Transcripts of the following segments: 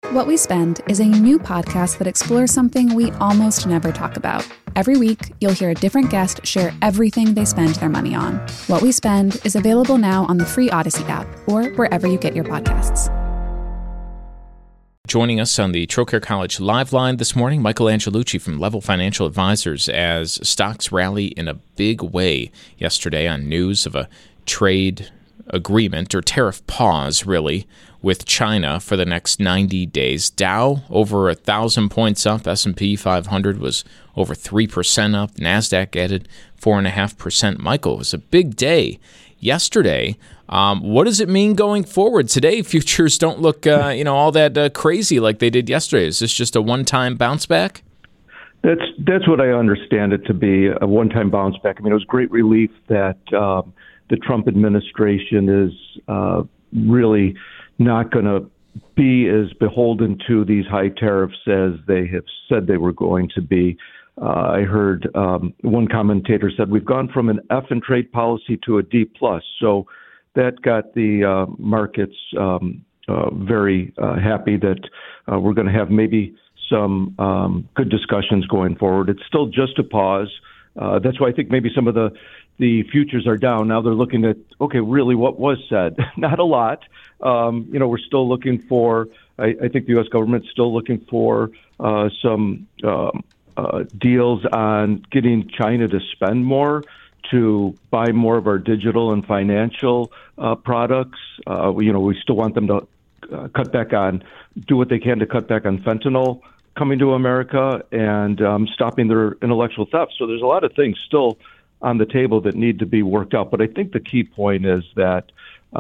What We Spend is a new podcast that explores something we almost never talk about. Every week, you'll hear a different guest share everything they spend their money on. What We Spend is available now on the free Odyssey app or wherever you get your podcasts. Joining us on the Trocaire College Live Line this morning, Michael Angelucci from Level Financial Advisors, as stocks rally in a big way yesterday on news of a trade agreement, or tariff pause, really, with China for the next 90 days. Dow over 1,000 points up. S&P 500 was over 3% up. NASDAQ added 4.5%. Michael, it was a big day yesterday. What does it mean going forward? Today, futures don't look all that crazy like they did yesterday. Is this just a one-time bounce back? That's what I understand it to be, a one-time bounce back. I mean, it was great relief that the Trump administration is really not going to be as beholden to these high tariffs as they have said they were going to be. I heard one commentator said we've gone from an F in trade policy to a D plus. So that got the markets very happy that we're going to have maybe some good discussions going forward. It's still just a pause. That's why I think maybe some of the futures are down. Now they're looking at, okay, really what was said? Not a lot. We're still looking for, I think the U.S. government's still looking for some deals on getting China to spend more, to buy more of our digital and financial products. We still want them to do what they can to cut back on fentanyl coming to America and stopping their intellectual theft. So there's a lot of things still on the table that need to be worked out. But I think the key point is that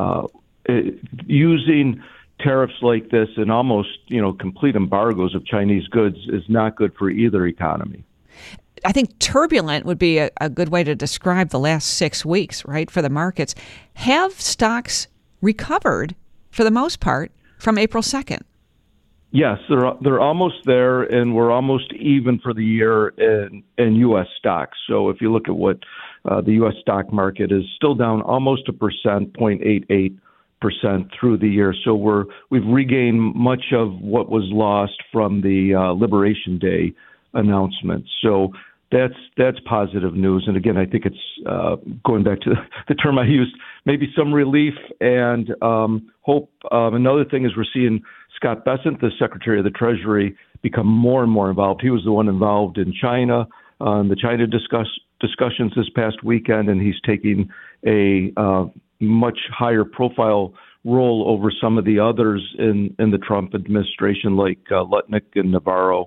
using tariffs like this and almost, complete embargoes of Chinese goods is not good for either economy. I think turbulent would be a good way to describe the last 6 weeks, right, for the markets. Have stocks recovered, for the most part, from April 2nd? Yes, they're almost there, and we're almost even for the year in U.S. stocks. So if you look at what the U.S. stock market is still down almost 1%, 0.88% through the year. So we've regained much of what was lost from the Liberation Day announcement. So that's positive news. And again, I think it's going back to the term I used, maybe some relief and hope. Another thing is we're seeing Scott Bessent, the Secretary of the Treasury, become more and more involved. He was the one involved in China, the China discussions this past weekend, and he's taking a much higher profile role over some of the others in the Trump administration, like Lutnick and Navarro.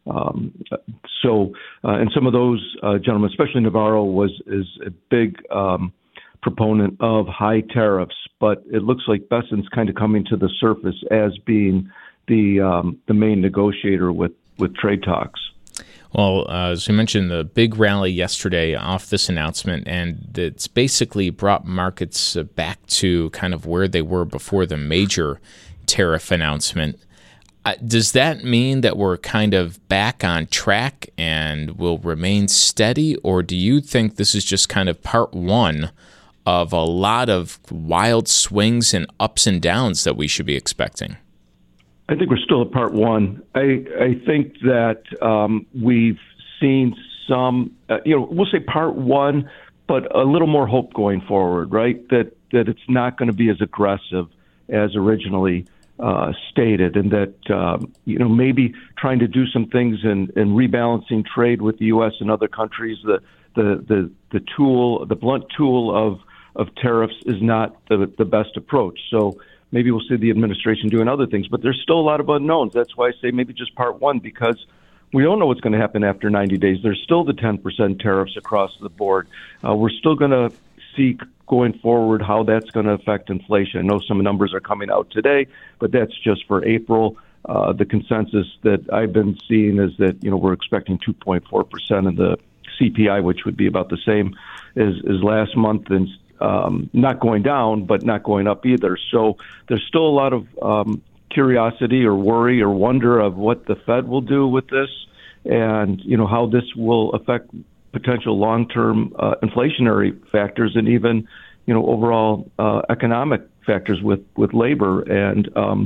And some of those gentlemen, especially Navarro, is a big proponent of high tariffs, but it looks like Bessent's kind of coming to the surface as being the main negotiator with trade talks. Well, as we mentioned, the big rally yesterday off this announcement, and it's basically brought markets back to kind of where they were before the major tariff announcement. Does that mean that we're kind of back on track and will remain steady, or do you think this is just kind of part one of a lot of wild swings and ups and downs that we should be expecting? I think we're still at part one. I think that we've seen some, we'll say part one, but a little more hope going forward, right? That it's not going to be as aggressive as originally stated, and that maybe trying to do some things in rebalancing trade with the U.S. and other countries, the blunt tool of tariffs is not the best approach. So maybe we'll see the administration doing other things, but there's still a lot of unknowns. That's why I say maybe just part one, because we don't know what's going to happen after 90 days. There's still the 10% tariffs across the board. We're still going to see going forward how that's going to affect inflation. I know some numbers are coming out today, but that's just for April. The consensus that I've been seeing is that, we're expecting 2.4% of the CPI, which would be about the same as last month, and not going down, but not going up either. So there's still a lot of curiosity or worry or wonder of what the Fed will do with this, and how this will affect potential long-term inflationary factors and even overall economic factors with labor. And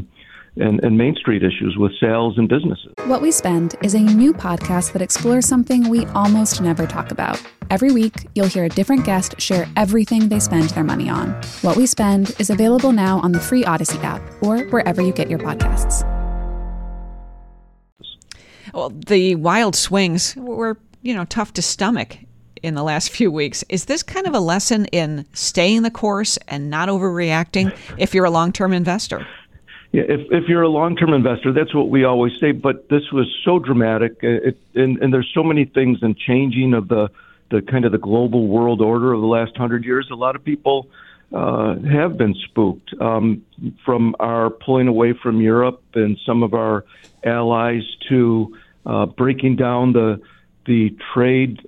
and Main Street issues with sales and businesses. What We Spend is a new podcast that explores something we almost never talk about. Every week, you'll hear a different guest share everything they spend their money on. What We Spend is available now on the free Odyssey app or wherever you get your podcasts. Well, the wild swings were, tough to stomach in the last few weeks. Is this kind of a lesson in staying the course and not overreacting if you're a long-term investor? Yeah, if you're a long-term investor, that's what we always say. But this was so dramatic, and there's so many things in changing of the kind of the global world order of the last 100 years. A lot of people have been spooked from our pulling away from Europe and some of our allies to breaking down the trade,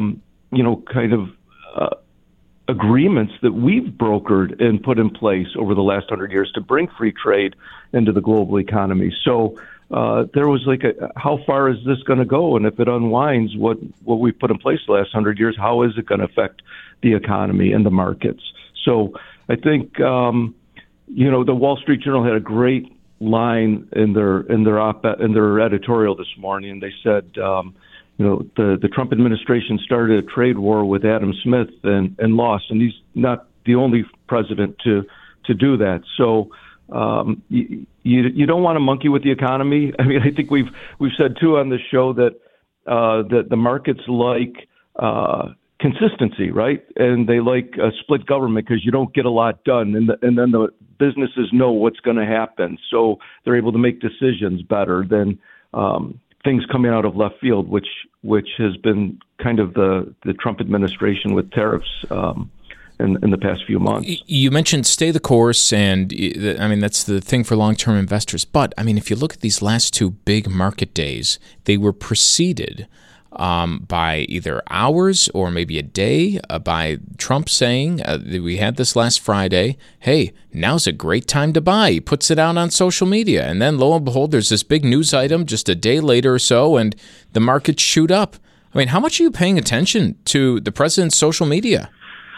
agreements that we've brokered and put in place over the last 100 years to bring free trade into the global economy. So there was how far is this going to go? And if it unwinds what we put in place the last 100 years, how is it going to affect the economy and the markets? So I think, the Wall Street Journal had a great line in their editorial this morning. They said, the Trump administration started a trade war with Adam Smith and lost, and he's not the only president to do that. So you don't want to monkey with the economy. I mean, I think we've said too on this show that the markets like consistency, right? And they like a split government because you don't get a lot done, and then the businesses know what's going to happen, so they're able to make decisions better than things coming out of left field, which has been kind of the Trump administration with tariffs in the past few months. You mentioned stay the course, and that's the thing for long-term investors. But if you look at these last two big market days, they were preceded by either hours or maybe a day by Trump saying, we had this last Friday, hey, now's a great time to buy. He puts it out on social media. And then lo and behold, there's this big news item just a day later or so, and the markets shoot up. How much are you paying attention to the president's social media?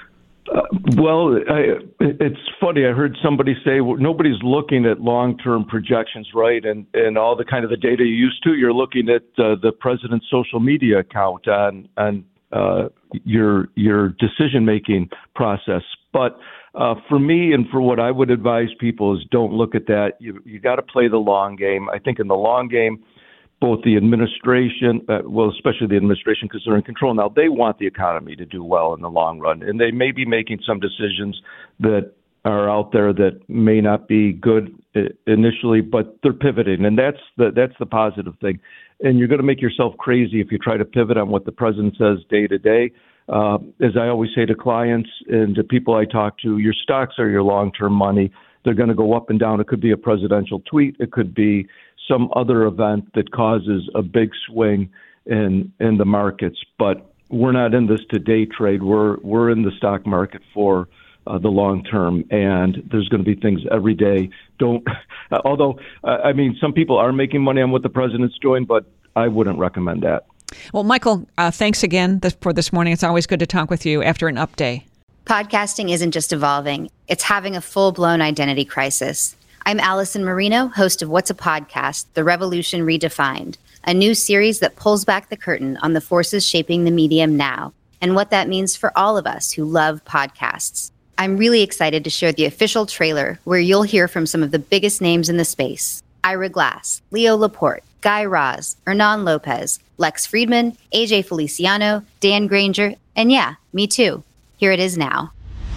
It's funny. I heard somebody say nobody's looking at long-term projections, right? And all the kind of the data you used to. You're looking at the president's social media account on your decision-making process. But for me, and for what I would advise people, is don't look at that. You got to play the long game. I think in the long game, both the administration, especially the administration, because they're in control now, they want the economy to do well in the long run. And they may be making some decisions that are out there that may not be good initially, but they're pivoting. And that's the positive thing. And you're going to make yourself crazy if you try to pivot on what the president says day to day. As I always say to clients and to people I talk to, your stocks are your long-term money. They're going to go up and down. It could be a presidential tweet. It could be some other event that causes a big swing in the markets. But we're not in this to day trade. We're in the stock market for the long term, and there's going to be things every day. Some people are making money on what the president's doing, but I wouldn't recommend that. Well, Michael, thanks again for this morning. It's always good to talk with you after an up day. Podcasting isn't just evolving. It's having a full-blown identity crisis. I'm Allison Marino, host of What's a Podcast? The Revolution Redefined, a new series that pulls back the curtain on the forces shaping the medium now and what that means for all of us who love podcasts. I'm really excited to share the official trailer where you'll hear from some of the biggest names in the space. Ira Glass, Leo Laporte, Guy Raz, Hernan Lopez, Lex Friedman, AJ Feliciano, Dan Granger, and yeah, me too. Here it is now.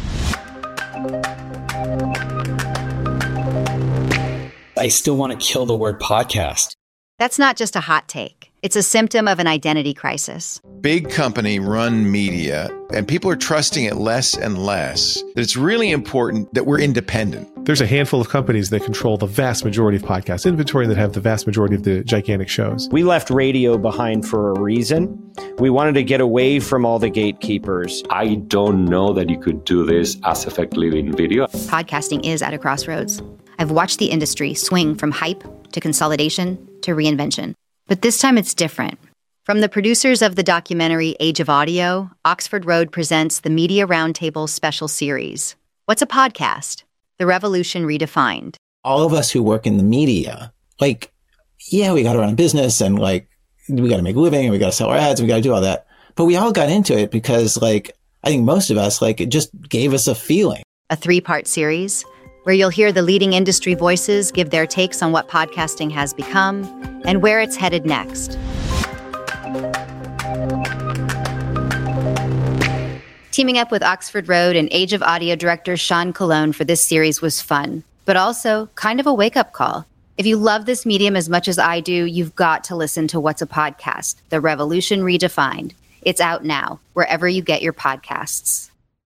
I still want to kill the word podcast. That's not just a hot take. It's a symptom of an identity crisis. Big company run media, and people are trusting it less and less. It's really important that we're independent. There's a handful of companies that control the vast majority of podcast inventory and that have the vast majority of the gigantic shows. We left radio behind for a reason. We wanted to get away from all the gatekeepers. I don't know that you could do this as effectively in video. Podcasting is at a crossroads. I've watched the industry swing from hype to consolidation to reinvention. But this time it's different. From the producers of the documentary Age of Audio, Oxford Road presents the Media Roundtable special series. What's a podcast? The Revolution Redefined. all of us who work in the media, like, yeah, we got to run a business and like, we got to make a living and we got to sell our ads and we got to do all that. But we all got into it because like, I think most of us, like, it just gave us a feeling. A 3-part series where you'll hear the leading industry voices give their takes on what podcasting has become and where it's headed next. Teaming up with Oxford Road and Age of Audio director Sean Colon for this series was fun, but also kind of a wake-up call. If you love this medium as much as I do, you've got to listen to What's a Podcast? The Revolution Redefined. It's out now, wherever you get your podcasts.